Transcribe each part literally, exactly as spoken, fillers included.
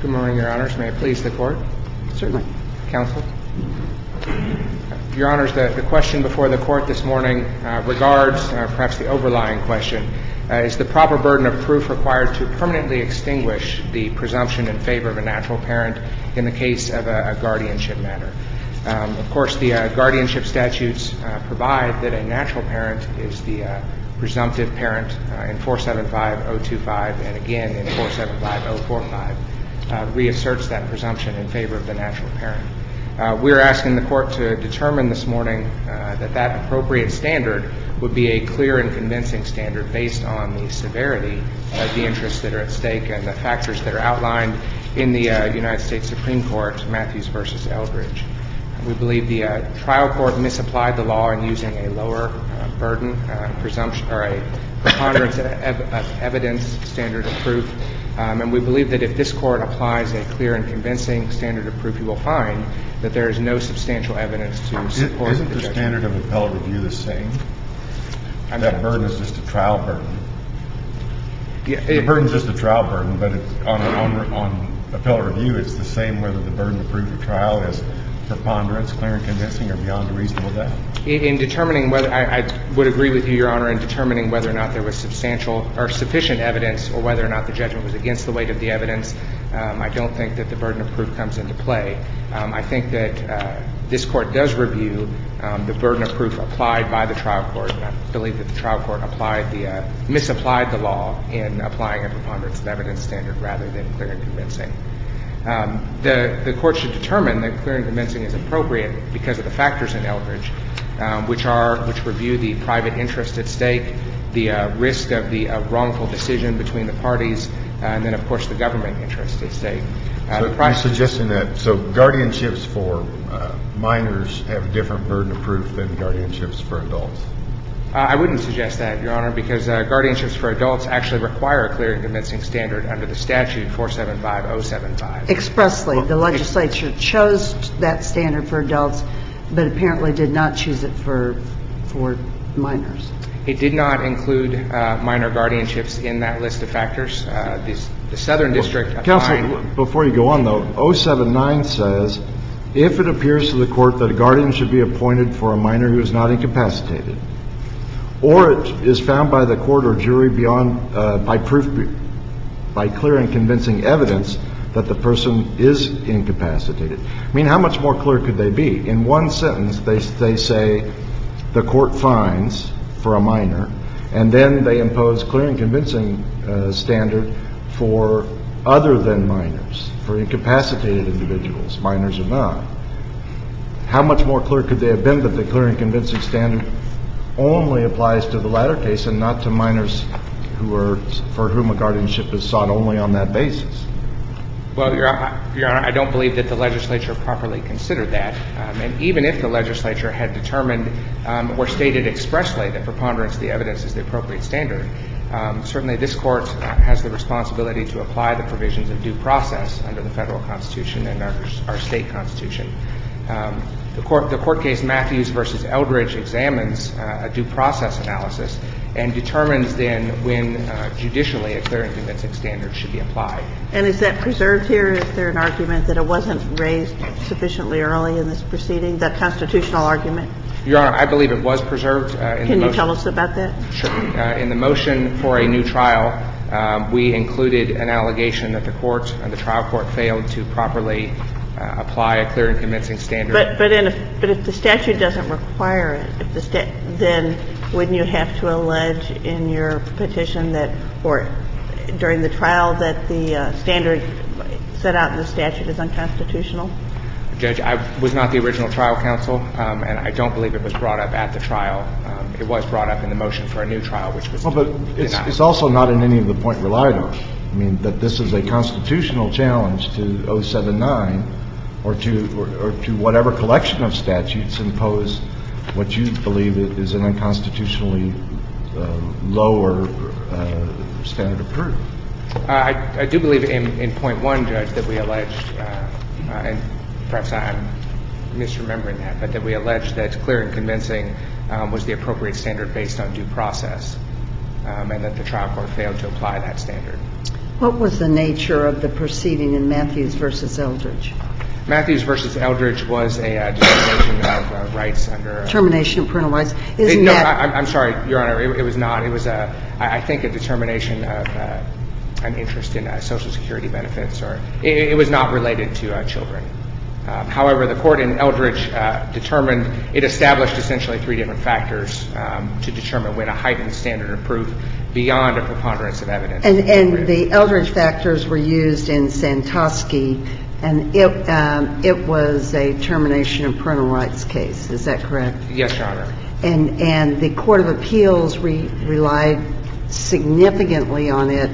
Good morning, Your Honors. May it please the Court? Certainly. Counsel? Your Honors, the, the question before the Court this morning uh, regards, uh, perhaps the overlying question, uh, is the proper burden of proof required to permanently extinguish the presumption in favor of a natural parent in the case of a, a guardianship matter. Um, of course, the uh, guardianship statutes uh, provide that a natural parent is the uh, presumptive parent uh, in four seventy-five oh twenty-five and again in four seventy-five oh forty-five. Uh, reasserts that presumption in favor of the natural parent. Uh, we're asking the Court to determine this morning uh, that that appropriate standard would be a clear and convincing standard based on the severity of the interests that are at stake and the factors that are outlined in the uh, United States Supreme Court, Matthews versus Eldridge. We believe the uh, trial court misapplied the law in using a lower uh, burden, uh, presumption, or a preponderance of, ev- of evidence standard of proof. Um, and we believe that if this Court applies a clear and convincing standard of proof, you will find that there is no substantial evidence to support Isn't the, the judgment. standard of appellate review the same? I'm that sorry. burden is just a trial burden. Yeah, the it, burden is just a trial burden, but it's on, on, on appellate review, it's the same whether the burden of proof of trial is preponderance, clear and convincing, or beyond a reasonable doubt. In determining whether, I, I would agree with you, Your Honor, in determining whether or not there was substantial or sufficient evidence or whether or not the judgment was against the weight of the evidence. Um, I don't think that the burden of proof comes into play. Um, I think that uh, this Court does review um, the burden of proof applied by the trial court. And I believe that the trial court applied the uh, misapplied the law in applying a preponderance of evidence standard rather than clear and convincing. Um, the, the Court should determine that clear and convincing is appropriate because of the factors in Eldridge, um, which are which review the private interest at stake, the uh, risk of the uh, wrongful decision between the parties, uh, and then, of course, the government interest at stake. Uh, so the pri- you're suggesting that so guardianships for uh, minors have a different burden of proof than guardianships for adults? Uh, I wouldn't suggest that, Your Honor, because uh, guardianships for adults actually require a clear and convincing standard under the statute four seventy-five oh seventy-five. Expressly, the legislature chose that standard for adults, but apparently did not choose it for for minors. It did not include uh, minor guardianships in that list of factors. Uh, this, the Southern District well, applying... Counsel, before you go on, though, oh seventy-nine says, if it appears to the Court that a guardian should be appointed for a minor who is not incapacitated, or it is found by the court or jury beyond uh, by proof by clear and convincing evidence that the person is incapacitated. I mean, how much more clear could they be? In one sentence, they they say the court finds for a minor, and then they impose clear and convincing uh, standard for other than minors, for incapacitated individuals, minors or not. How much more clear could they have been that the clear and convincing standard only applies to the latter case and not to minors who are for whom a guardianship is sought only on that basis? Well, Your, Your Honor, I don't believe that the legislature properly considered that. Um, and even if the legislature had determined um, or stated expressly that preponderance of the evidence is the appropriate standard, um, certainly this Court uh, has the responsibility to apply the provisions of due process under the federal Constitution and our, our state Constitution. Um, the court, the court case Matthews versus Eldridge examines uh, a due process analysis and determines then when uh, judicially a clear and convincing standard should be applied. And is that preserved here? Is there an argument that it wasn't raised sufficiently early in this proceeding, that constitutional argument? Your Honor, I believe it was preserved uh, in Can the motion. you tell us about that? Sure. Uh, in the motion for a new trial, um, we included an allegation that the court and the trial court failed to properly uh, apply a clear and convincing standard. But but, in a, but if the statute doesn't require it, if the sta- then wouldn't you have to allege in your petition that, or during the trial, that the uh, standard set out in the statute is unconstitutional? Judge, I was not the original trial counsel, um, and I don't believe it was brought up at the trial. Um, it was brought up in the motion for a new trial, which was well, but it's, it's also not in any of the point relied on. I mean, that this is a constitutional challenge to oh seven nine or to or, or to whatever collection of statutes impose what you believe is an unconstitutionally uh, lower uh, standard of proof. Uh, I, I do believe in, in point one, Judge, that we alleged, uh, uh, and perhaps I'm misremembering that, but that we alleged that clear and convincing um, was the appropriate standard based on due process, um, and that the trial court failed to apply that standard. What was the nature of the proceeding in Matthews versus Eldridge? Matthews versus Eldridge was a uh, determination of uh, rights under... Uh, Termination of parental rights. Isn't it, no, that... I, I'm sorry, Your Honor, it, it was not. It was, a, I, I think, a determination of uh, an interest in uh, Social Security benefits, or it, it was not related to uh, children. Um, however, the court in Eldridge uh, determined, it established essentially three different factors um, to determine when a heightened standard of proof beyond a preponderance of evidence. And, and the Eldridge factors were used in Santosky, and it um, it was a termination of parental rights case. Is that correct? Yes, Your Honor. And and the Court of Appeals re- relied significantly on it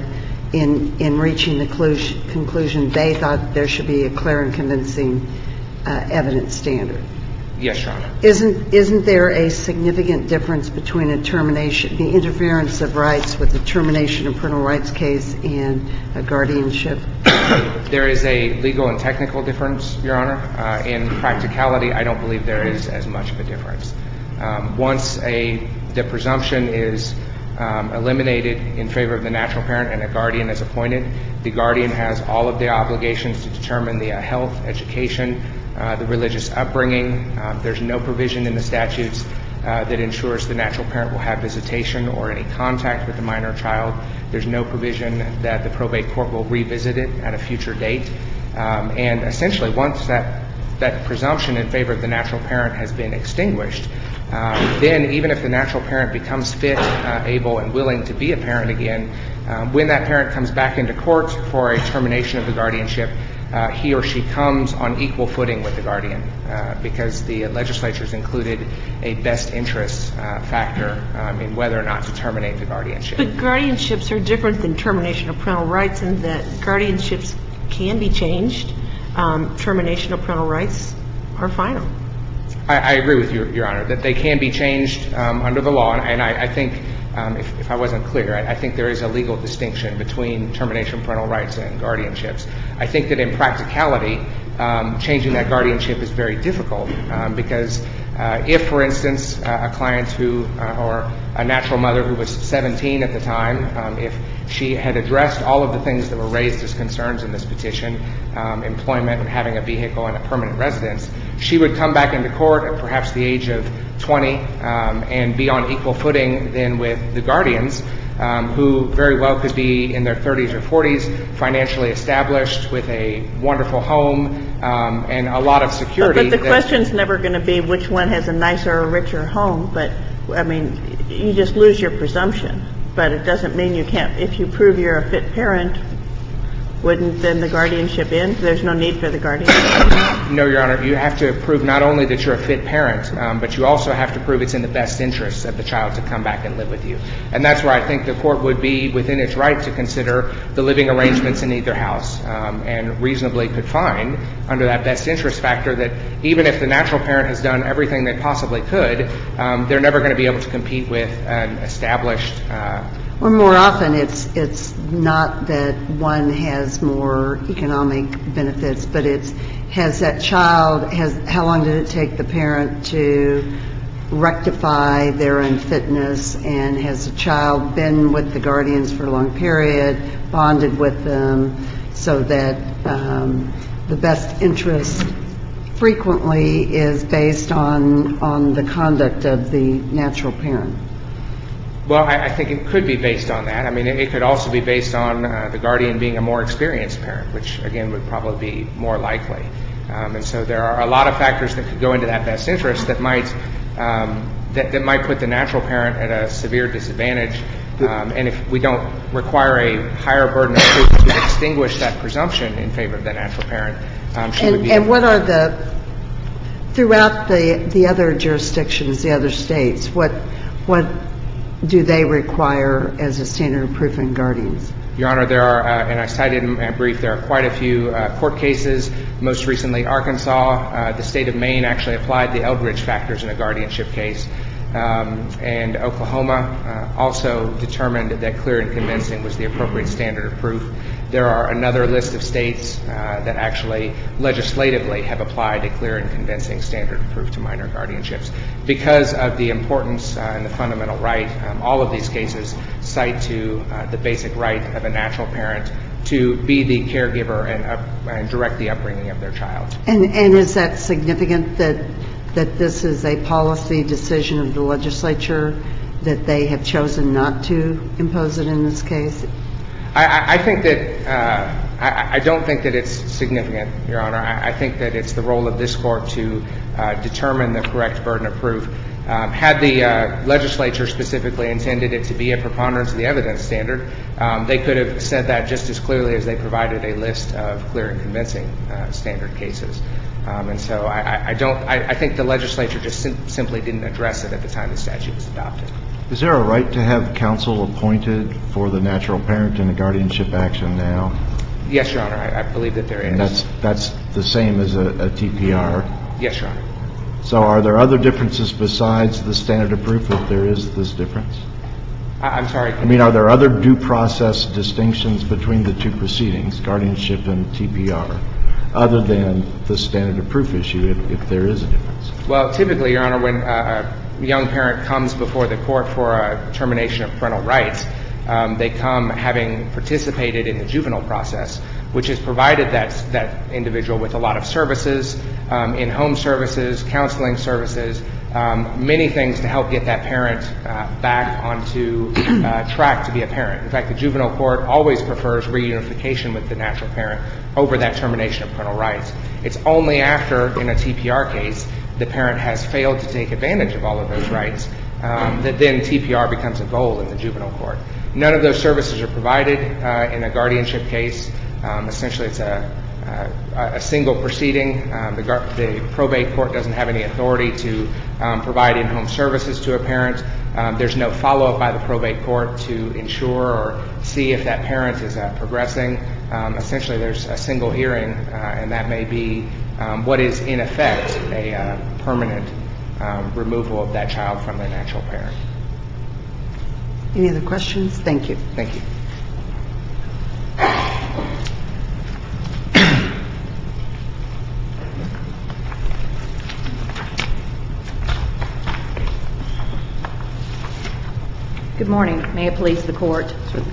in in reaching the conclusion, conclusion they thought there should be a clear and convincing uh, evidence standard. Yes, Your Honor. Isn't isn't there a significant difference between a termination, the interference of rights with the termination of parental rights case and a guardianship? There is a legal and technical difference, Your Honor. Uh, in practicality, I don't believe there is as much of a difference. Um, once a the presumption is um, eliminated in favor of the natural parent and a guardian is appointed, the guardian has all of the obligations to determine the uh, health, education, uh, the religious upbringing. Um, there's no provision in the statutes uh, that ensures the natural parent will have visitation or any contact with the minor child. There's no provision that the probate court will revisit it at a future date. Um, and essentially, once that that presumption in favor of the natural parent has been extinguished, um, then even if the natural parent becomes fit, uh, able, and willing to be a parent again, um, when that parent comes back into court for a termination of the guardianship, uh, he or she comes on equal footing with the guardian uh, because the legislature's included a best interest uh, factor um, in whether or not to terminate the guardianship. But guardianships are different than termination of parental rights in that guardianships can be changed. Um, termination of parental rights are final. I, I agree with you, Your Honor, that they can be changed um, under the law, and, and I, I think, um, if, if I wasn't clear, I, I think there is a legal distinction between termination of parental rights and guardianships. I think that in practicality, um, changing that guardianship is very difficult um, because uh, if, for instance, uh, a client who, uh, or a natural mother who was seventeen at the time, um, if she had addressed all of the things that were raised as concerns in this petition, um, employment and having a vehicle and a permanent residence, she would come back into court at perhaps the age of twenty um, and be on equal footing then with the guardians, um, who very well could be in their thirties or forties, financially established with a wonderful home um, and a lot of security. But, but the question's never going to be which one has a nicer or richer home, but, I mean, you just lose your presumption. But it doesn't mean you can't. If you prove you're a fit parent, wouldn't then the guardianship end? There's no need for the guardianship. No, Your Honor. You have to prove not only that you're a fit parent, um, but you also have to prove it's in the best interests of the child to come back and live with you. And that's where I think the court would be within its right to consider the living arrangements in either house um, and reasonably could find under that best interest factor that even if the natural parent has done everything they possibly could, um, they're never going to be able to compete with an established uh Or more often, it's it's not that one has more economic benefits, but it's has that child, has how long did it take the parent to rectify their unfitness, and has the child been with the guardians for a long period, bonded with them, so that um, the best interest frequently is based on on the conduct of the natural parent. Well, I, I think it could be based on that. I mean, it, it could also be based on uh, the guardian being a more experienced parent, which, again, would probably be more likely. Um, and so there are a lot of factors that could go into that best interest that might um, that, that might put the natural parent at a severe disadvantage. Um, and if we don't require a higher burden of proof to extinguish that presumption in favor of the natural parent, um, she and, would be... And what are the, throughout the, the other jurisdictions, the other states, what what... do they require as a standard of proof in guardians? Your Honor, there are, uh, and I cited in my brief, there are quite a few uh, court cases. Most recently, Arkansas. Uh, the state of Maine actually applied the Eldridge factors in a guardianship case. Um, and Oklahoma uh, also determined that clear and convincing was the appropriate standard of proof. There are another list of states uh, that actually legislatively have applied a clear and convincing standard of proof to minor guardianships. Because of the importance uh, and the fundamental right, um, all of these cases cite to uh, the basic right of a natural parent to be the caregiver and, up, and direct the upbringing of their child. And, and is that significant that that this is a policy decision of the legislature, that they have chosen not to impose it in this case? I, I think that uh, I, I don't think that it's significant, Your Honor. I, I think that it's the role of this court to uh, determine the correct burden of proof. Um, had the uh, legislature specifically intended it to be a preponderance of the evidence standard, um, they could have said that just as clearly as they provided a list of clear and convincing uh, standard cases. Um, and so I, I don't. I, I think the legislature just sim- simply didn't address it at the time the statute was adopted. Is there a right to have counsel appointed for the natural parent in a guardianship action now? Yes, Your Honor. I, I believe that there is. And that's that's the same as a, a T P R. Yes, Your Honor. So are there other differences besides the standard of proof if there is this difference? I, I'm sorry. I mean, are there other due process distinctions between the two proceedings, guardianship and T P R, other than the standard of proof issue, if, if there is a difference? Well, typically, Your Honor, when uh, a young parent comes before the court for a termination of parental rights, um, they come having participated in the juvenile process, which has provided that that individual with a lot of services, um, in-home services, counseling services, um, many things to help get that parent uh, back onto uh, track to be a parent. In fact, the juvenile court always prefers reunification with the natural parent over that termination of parental rights. It's only after, in a T P R case, the parent has failed to take advantage of all of those rights um, that then T P R becomes a goal in the juvenile court. None of those services are provided uh, in a guardianship case. Um, essentially, it's a, a, a single proceeding. Um, the, gar- the probate court doesn't have any authority to um, provide in-home services to a parent. Um, there's no follow-up by the probate court to ensure or see if that parent is uh, progressing. Um, essentially, there's a single hearing, uh, and that may be um, what is, in effect, a uh, permanent um, removal of that child from their natural parent. Any other questions? Thank you. Thank you. Good morning. May it please the court.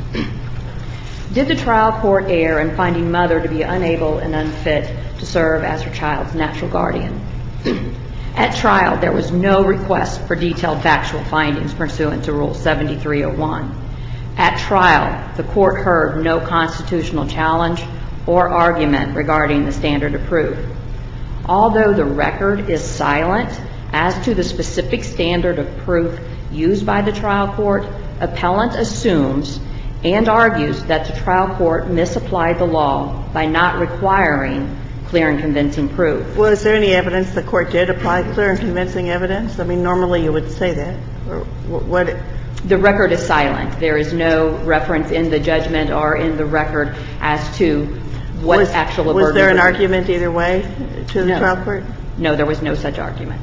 Did the trial court err in finding mother to be unable and unfit to serve as her child's natural guardian? At trial, there was no request for detailed factual findings pursuant to Rule seventy-three oh one. At trial, the court heard no constitutional challenge or argument regarding the standard of proof. Although the record is silent as to the specific standard of proof used by the trial court, appellant assumes and argues that the trial court misapplied the law by not requiring clear and convincing proof. Was there any evidence the court did apply clear and convincing evidence? I mean, normally you would say that. Or what? The record is silent. There is no reference in the judgment or in the record as to what was, actual burden. Was there an was. argument either way to the no. trial court? No, there was no such argument.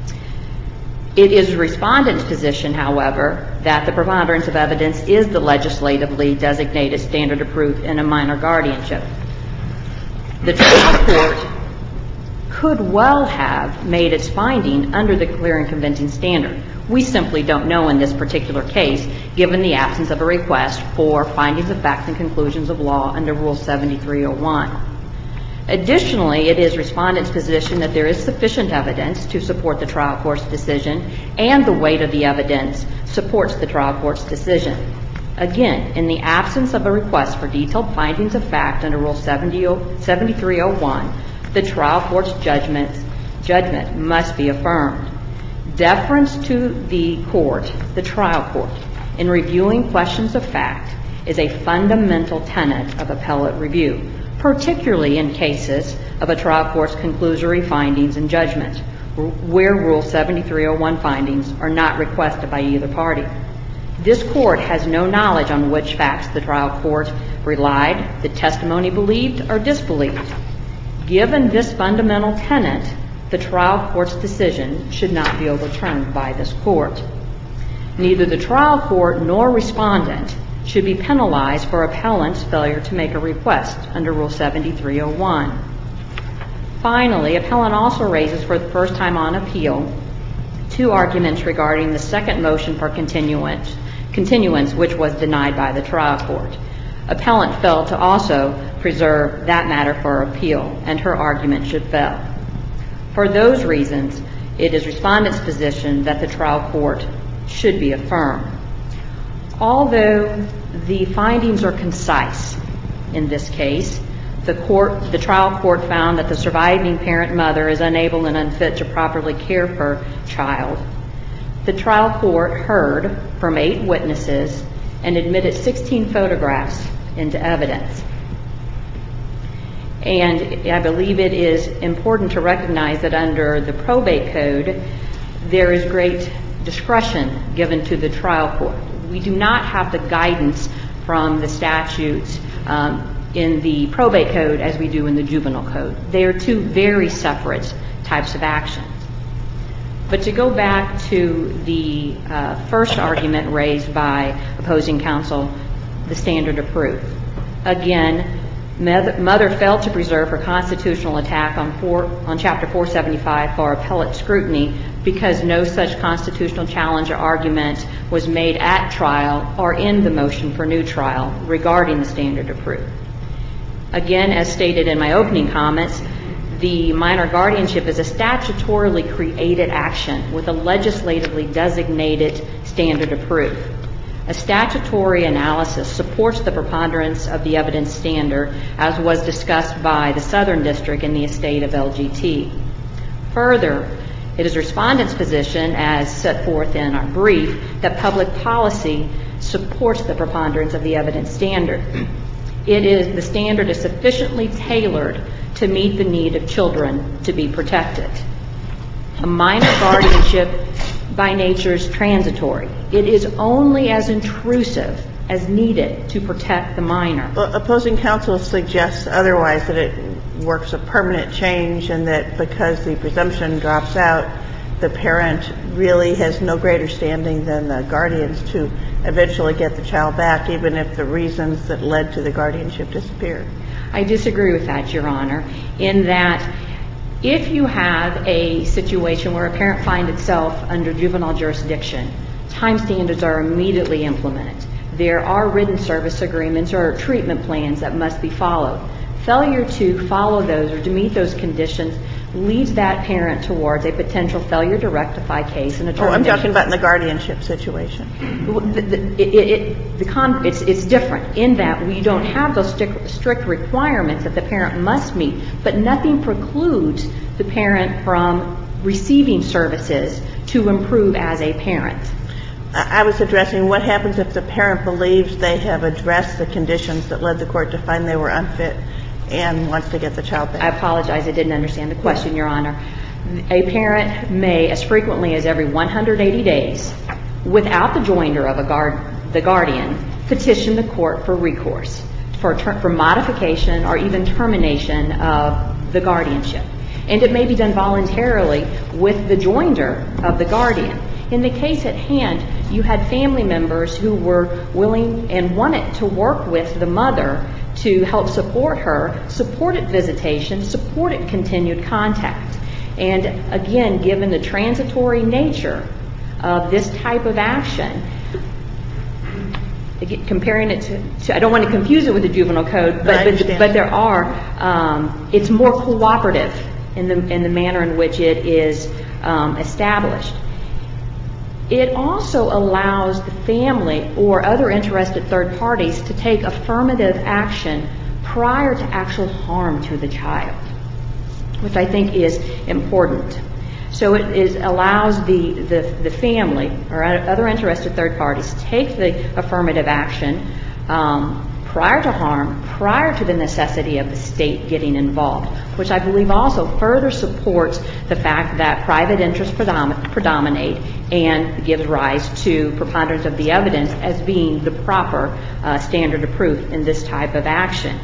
It is the respondent's position, however, that the preponderance of evidence is the legislatively designated standard of proof in a minor guardianship. The trial court could well have made its finding under the clear and convincing standard. We simply don't know in this particular case, given the absence of a request for findings of facts and conclusions of law under Rule seventy-three oh one. Additionally, it is respondent's position that there is sufficient evidence to support the trial court's decision, and the weight of the evidence supports the trial court's decision. Again, in the absence of a request for detailed findings of fact under Rule seventy-three oh one, the trial court's judgment, judgment must be affirmed. Deference to the court, the trial court, in reviewing questions of fact is a fundamental tenet of appellate review, particularly in cases of a trial court's conclusory findings and judgment, where Rule seventy-three oh one findings are not requested by either party. This court has no knowledge on which facts the trial court relied, the testimony believed or disbelieved. Given this fundamental tenet, the trial court's decision should not be overturned by this court. Neither the trial court nor respondent should be penalized for appellant's failure to make a request under Rule seventy-three oh one. Finally, appellant also raises for the first time on appeal two arguments regarding the second motion for continuance, continuance which was denied by the trial court. Appellant failed to also preserve that matter for appeal, and her argument should fail. For those reasons, it is Respondent's position that the trial court should be affirmed. Although the findings are concise in this case, the court, the trial court found that the surviving parent mother is unable and unfit to properly care for her child. The trial court heard from eight witnesses and admitted sixteen photographs into evidence. And I believe it is important to recognize that under the probate code, there is great discretion given to the trial court. We do not have the guidance from the statutes um, in the probate code as we do in the juvenile code. They are two very separate types of actions. But to go back to the uh, first argument raised by opposing counsel, the standard of proof. Again, mother failed to preserve her constitutional attack on, four, on Chapter four seventy-five for appellate scrutiny because no such constitutional challenge or argument was made at trial or in the motion for new trial regarding the standard of proof. Again, as stated in my opening comments, the minor guardianship is a statutorily created action with a legislatively designated standard of proof. A statutory analysis supports the preponderance of the evidence standard, as was discussed by the Southern District in the estate of L G T. Further, it is Respondent's position, as set forth in our brief, that public policy supports the preponderance of the evidence standard. It is, the standard is sufficiently tailored to meet the need of children to be protected. A minor guardianship by nature is transitory. It is only as intrusive as needed to protect the minor. Well, opposing counsel suggests otherwise, that it works a permanent change and that because the presumption drops out, the parent really has no greater standing than the guardians to eventually get the child back, even if the reasons that led to the guardianship disappear. I disagree with that, Your Honor, in that if you have a situation where a parent finds itself under juvenile jurisdiction, time standards are immediately implemented. There are written service agreements or treatment plans that must be followed. Failure to follow those or to meet those conditions leads that parent towards a potential failure to rectify case and a termination. Oh, I'm talking about in the guardianship situation. The, the, it, it, the con, it's, it's different in that we don't have those strict, strict requirements that the parent must meet, but nothing precludes the parent from receiving services to improve as a parent. I was addressing what happens if the parent believes they have addressed the conditions that led the court to find they were unfit and wants to get the child back. I apologize. I didn't understand the question, Your Honor. A parent may, as frequently as every one hundred eighty days, without the joinder of a guard, the guardian, petition the court for recourse, for, ter- for modification or even termination of the guardianship. And it may be done voluntarily with the joinder of the guardian. In the case at hand, you had family members who were willing and wanted to work with the mother to help support her, supported visitation, supported continued contact. And again, given the transitory nature of this type of action, comparing it to, to I don't want to confuse it with the juvenile code, but, but, but there are, um, it's more cooperative in the, in the manner in which it is um, established. It also allows the family or other interested third parties to take affirmative action prior to actual harm to the child, which I think is important. So it is, allows the, the, the family or other interested third parties to take the affirmative action um, prior to harm, prior to the necessity of the state getting involved, which I believe also further supports the fact that private interests predomin- predominate and gives rise to preponderance of the evidence as being the proper uh, standard of proof in this type of action.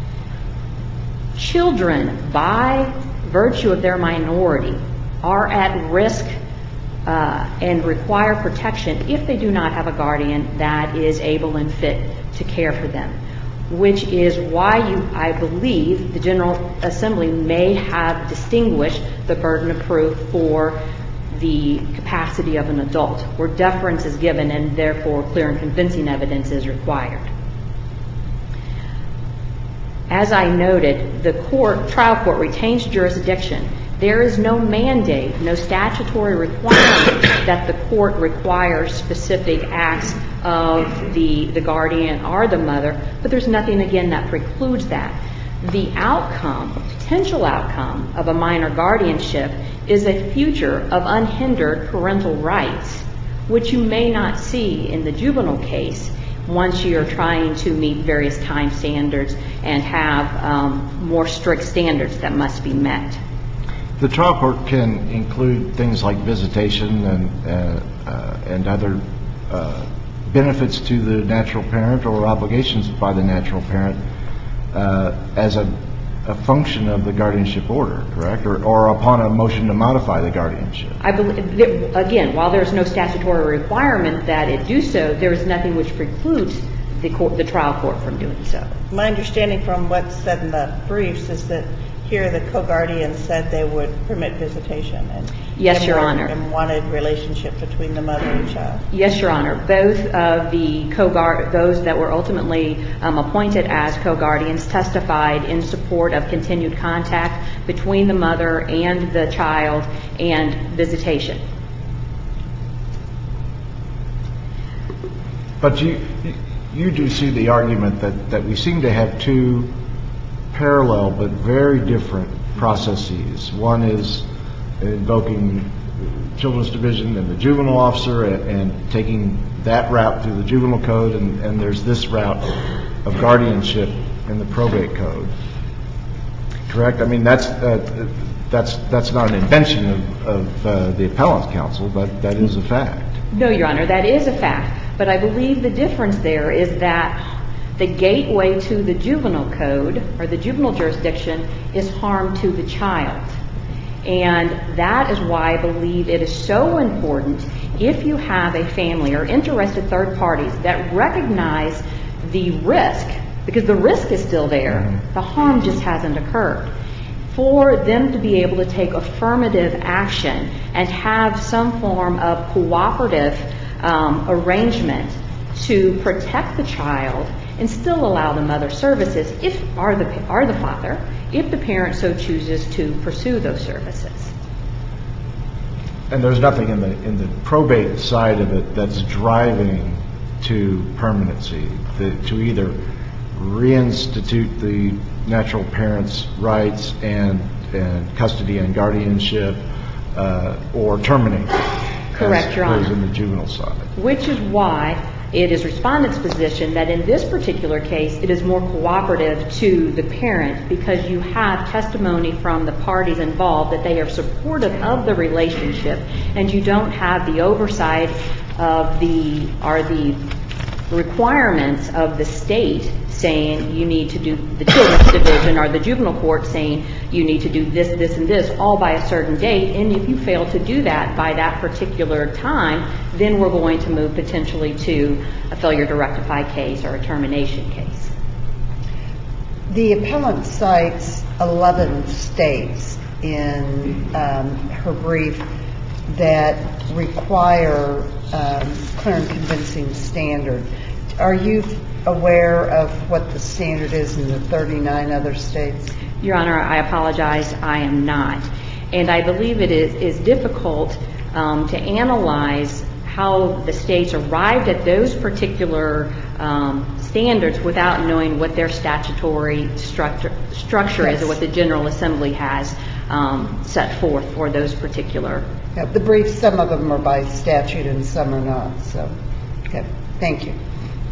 Children, by virtue of their minority, are at risk uh, and require protection if they do not have a guardian that is able and fit to care for them, which is why you, I believe, the General Assembly may have distinguished the burden of proof for the capacity of an adult, where deference is given and therefore clear and convincing evidence is required. As I noted, the court, trial court retains jurisdiction. There is no mandate, no statutory requirement that the court requires specific acts of the, the guardian or the mother, but there's nothing, again, that precludes that. The outcome, potential outcome of a minor guardianship is a future of unhindered parental rights, which you may not see in the juvenile case once you're trying to meet various time standards and have um, more strict standards that must be met. The trial court can include things like visitation and uh, uh, and other uh, benefits to the natural parent or obligations by the natural parent uh, as a, a function of the guardianship order, correct? Or, or upon a motion to modify the guardianship. I believe, that, again, while there's no statutory requirement that it do so, there is nothing which precludes the court, the trial court from doing so. My understanding from what's said in the briefs is that here the co-guardian said they would permit visitation. And Yes, Your Honor. And wanted relationship between the mother and child. Yes, Your Honor. Both of the co-guard, those that were ultimately um, appointed as co-guardians testified in support of continued contact between the mother and the child and visitation. But you you do see the argument that, that we seem to have two parallel but very different processes. One is invoking Children's Division and the juvenile officer and, and taking that route through the juvenile code, and, and there's this route of guardianship in the probate code. Correct? I mean, that's uh, that's that's not an invention of, of uh, the appellant's counsel, but that is a fact. No, Your Honor, that is a fact. But I believe the difference there is that the gateway to the juvenile code or the juvenile jurisdiction is harm to the child. And that is why I believe it is so important if you have a family or interested third parties that recognize the risk, because the risk is still there, mm-hmm. the harm just hasn't occurred, for them to be able to take affirmative action and have some form of cooperative um, arrangement to protect the child and still allow the mother services if are the are the father, if the parent so chooses to pursue those services. And there's nothing in the in the probate side of it that's driving to permanency, the, to either reinstitute the natural parent's rights and and custody and guardianship, uh, or terminate. Correct, Your Honor. In the juvenile side. Which is why it is respondent's position that in this particular case it is more cooperative to the parent, because you have testimony from the parties involved that they are supportive of the relationship, and you don't have the oversight of the or the requirements of the state saying you need to do the children's division or the juvenile court saying you need to do this, this, and this all by a certain date. And if you fail to do that by that particular time, then we're going to move potentially to a failure to rectify case or a termination case. The appellant cites eleven states in um, her brief that require um, clear and convincing standard. Are you aware of what the standard is in the thirty-nine other states? Your Honor, I apologize, I am not. And I believe it is, is difficult um, to analyze how the states arrived at those particular um, standards without knowing what their statutory structure, structure yes. is, or what the General Assembly has um, set forth for those particular. Yeah, the briefs, some of them are by statute and some are not. So, okay, thank you.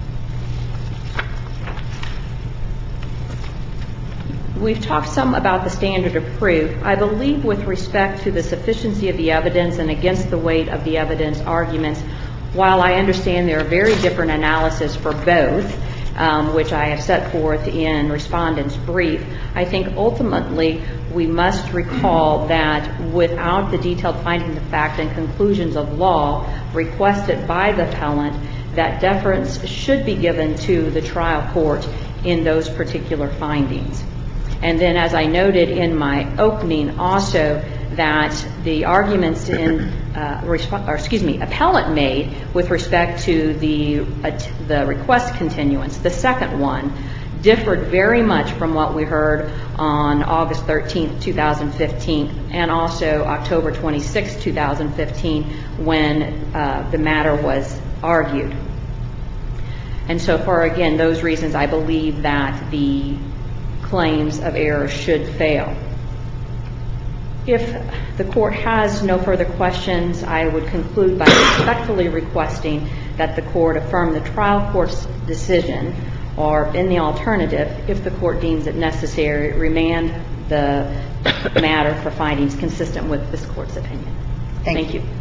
We've talked some about the standard of proof. I believe with respect to the sufficiency of the evidence and against the weight of the evidence arguments, while I understand there are very different analysis for both, um, which I have set forth in Respondent's brief, I think ultimately we must recall that without the detailed findings of fact and conclusions of law requested by the appellant, that deference should be given to the trial court in those particular findings. And then, as I noted in my opening also, that the arguments in, uh, resp- or excuse me, appellant made with respect to the uh, the request continuance, the second one, differed very much from what we heard on August thirteenth, two thousand fifteen, and also October twenty-sixth, two thousand fifteen, when uh, the matter was argued. And so for, again, those reasons, I believe that the claims of error should fail. If the court has no further questions, I would conclude by respectfully requesting that the court affirm the trial court's decision, or in the alternative, if the court deems it necessary, remand the matter for findings consistent with this court's opinion. Thank, Thank you.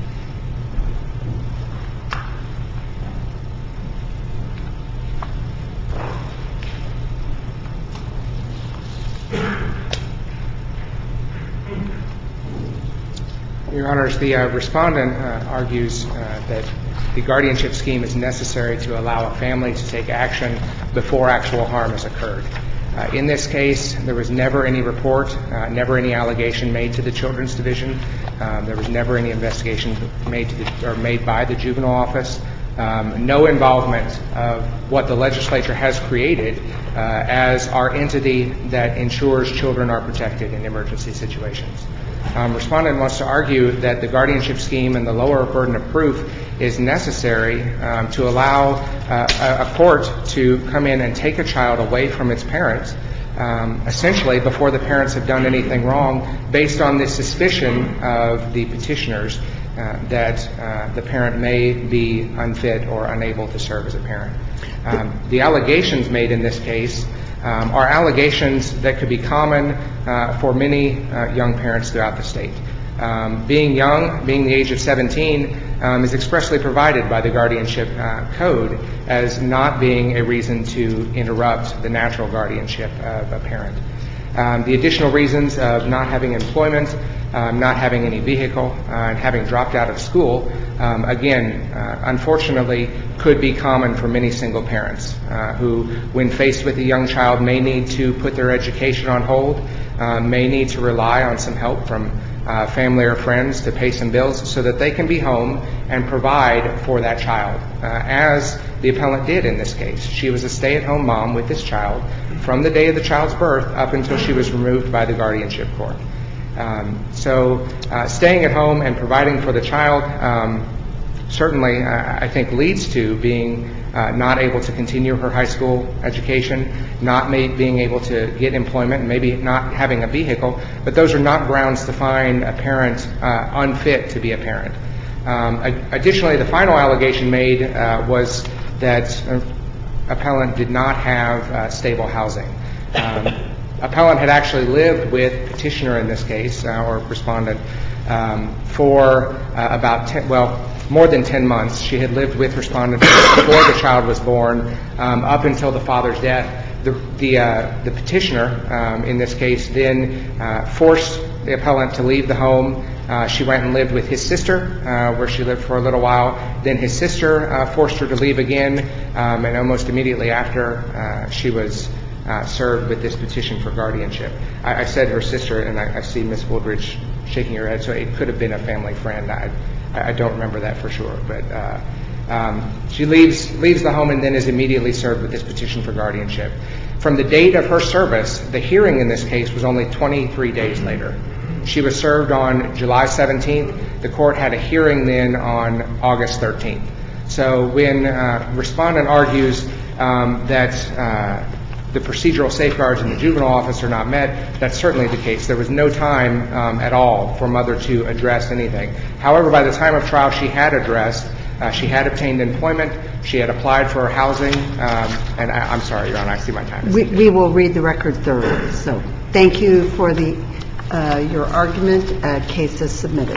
Your Honors, the uh, respondent uh, argues uh, that the guardianship scheme is necessary to allow a family to take action before actual harm has occurred. Uh, in this case, there was never any report, uh, never any allegation made to the Children's Division. Um, there was never any investigation made to the, or made by the juvenile office. Um, no involvement of what the legislature has created uh, as our entity that ensures children are protected in emergency situations. Um, respondent wants to argue that the guardianship scheme and the lower burden of proof is necessary um, to allow uh, a, a court to come in and take a child away from its parents, um, essentially before the parents have done anything wrong, based on the suspicion of the petitioners uh, that uh, the parent may be unfit or unable to serve as a parent. Um, the allegations made in this case Um, are allegations that could be common uh, for many uh, young parents throughout the state. Um, being young, being the age of seventeen, um, is expressly provided by the guardianship uh, code as not being a reason to interrupt the natural guardianship of a parent. Um, the additional reasons of not having employment, um, not having any vehicle, uh, and having dropped out of school, um, again, uh, unfortunately, could be common for many single parents uh, who, when faced with a young child, may need to put their education on hold, uh, may need to rely on some help from uh, family or friends to pay some bills so that they can be home and provide for that child, uh, as the appellant did in this case. She was a stay-at-home mom with this child from the day of the child's birth up until she was removed by the guardianship court. Um, so uh, staying at home and providing for the child um, certainly, uh, I think, leads to being uh, not able to continue her high school education, not may, being able to get employment, and maybe not having a vehicle, but those are not grounds to find a parent uh, unfit to be a parent. Um, additionally, the final allegation made uh, was that uh, appellant did not have uh, stable housing. Um, appellant had actually lived with petitioner in this case, uh, or respondent, um, for uh, about ten, well, more than ten months. She had lived with respondent before the child was born, um, up until the father's death. The the, uh, the petitioner, um, in this case, then uh, forced the appellant to leave the home. Uh, she went and lived with his sister, uh, where she lived for a little while. Then his sister uh, forced her to leave again, um, and almost immediately after, uh, she was uh, served with this petition for guardianship. I, I said her sister, and I, I see Miss Woodridge shaking her head, so it could have been a family friend. I, I don't remember that for sure, but uh, um, she leaves leaves the home and then is immediately served with this petition for guardianship. From the date of her service, the hearing in this case was only twenty-three days later. She was served on July seventeenth. The court had a hearing then on August thirteenth. So when uh, respondent argues um, that uh, the procedural safeguards in the juvenile office are not met, that's certainly the case. There was no time um, at all for mother to address anything. However, by the time of trial, she had addressed, uh, she had obtained employment, she had applied for housing, um, and I, I'm sorry, Your Honor, I see my time is We, up. we will read the record thoroughly. So thank you for the uh, your argument. Uh, case is submitted.